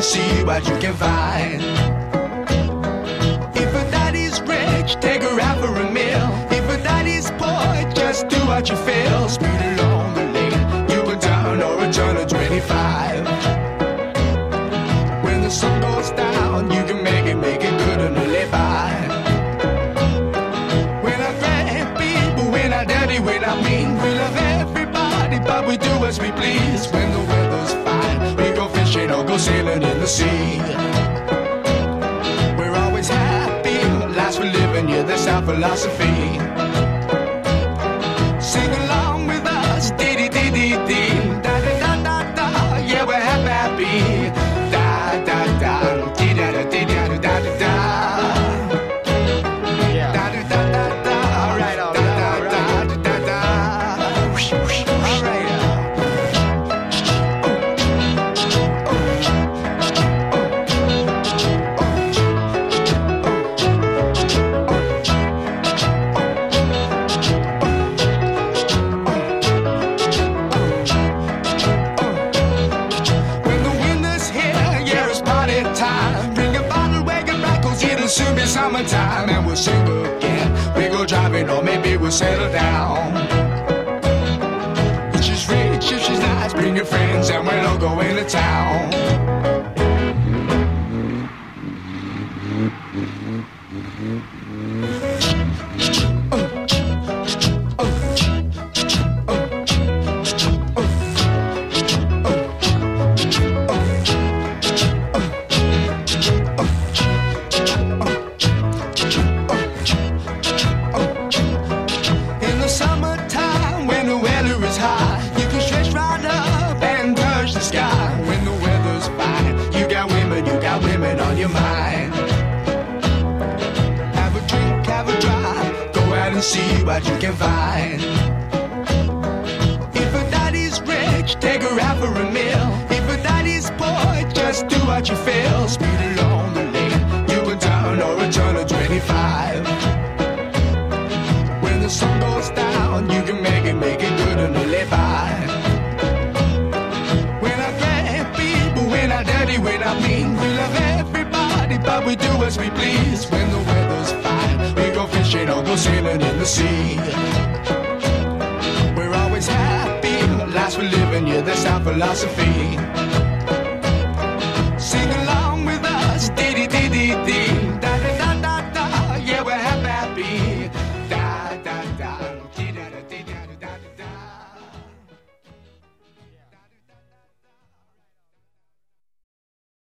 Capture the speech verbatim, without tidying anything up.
see what you can find. If a daddy's rich, take her out for a meal. If a daddy's poor, just do what you feel. Speed along the lane, you go down or a turn of twenty-five. When the sun goes down, you can make it, make it good and live by. When I grab people, when I dirty, when I mean, we love everybody, but we do as we please. When the weather's fine, we go fishing or go sailing in the sea. We're always happy, last we're living, yeah, that's our philosophy. Sing along with us, dee dee dee dee dee, da da da da da, yeah, we're happy, happy, da da da, dee da da dee da da da da da. Summertime and we'll sing again. We go driving or maybe we'll settle down. If she's rich, if she's nice, bring your friends and we'll all go into town. See what you can find. If a daddy's rich, take her out for a meal. If a daddy's poor, just do what you feel. Speed along the lane, you go down or a turn of twenty-five. When the sun goes down, you can make it, make it good and live by. When I grab people, when I dirty, when I mean, we love everybody, but we do as we please. When the weather's fine, we go fishing or go sailing in the sea. We're always happy, last we're living, yeah, that's our philosophy.